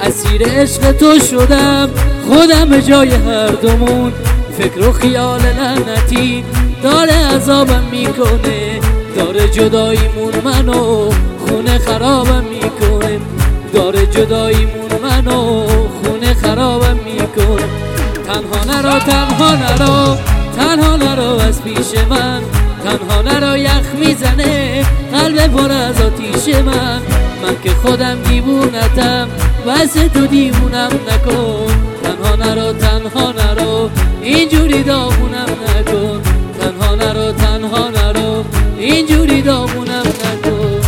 اسیر عشق تو شدم خودم به جای هر دومون. فکر و خیال لعنتی داره عذابم میکنه، داره جداییمون منو خونه خرابم میکنه، داره جداییمون منو خونه خرابم میکنه. تنها نرو تنها نرو تنها نرو از پیش من، تنها نرو یخ میزنه قلب پر از آتیش من. من که خودم دیوونتم واسه تو دیوونم نکن. تنها نرو اینجوری داغونم نکن. تنها نرو اینجوری داغونم نکن.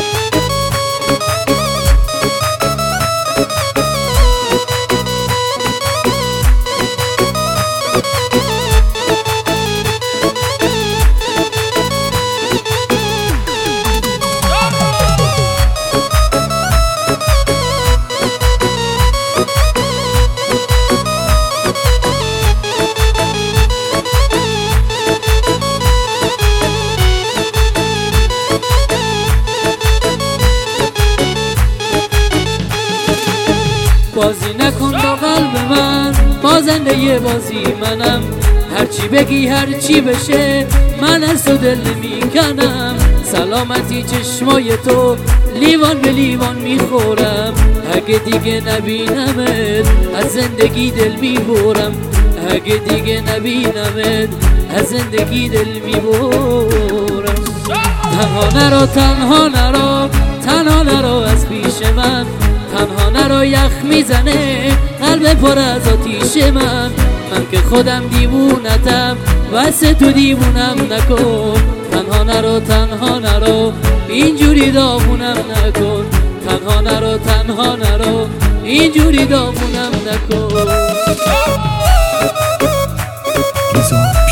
بازی نکن با قلب من، بازنده یه بازی منم. هرچی بگی هرچی بشه من از تو دل نمیکنم. سلامتی چشمای تو لیوان به لیوان میخورم. اگه دیگه نبینمت از زندگی دل میبرم. اگه دیگه نبینمت از زندگی دل میبرم. تنها نرو از پیش من، تنها نرو یخ میزنه قلب پر از آتیش من. من که خودم دیوونتم واسه تو دیوونم نکن. تنها نرو اینجوری داغونم نکن. تنها نرو اینجوری داغونم نکن.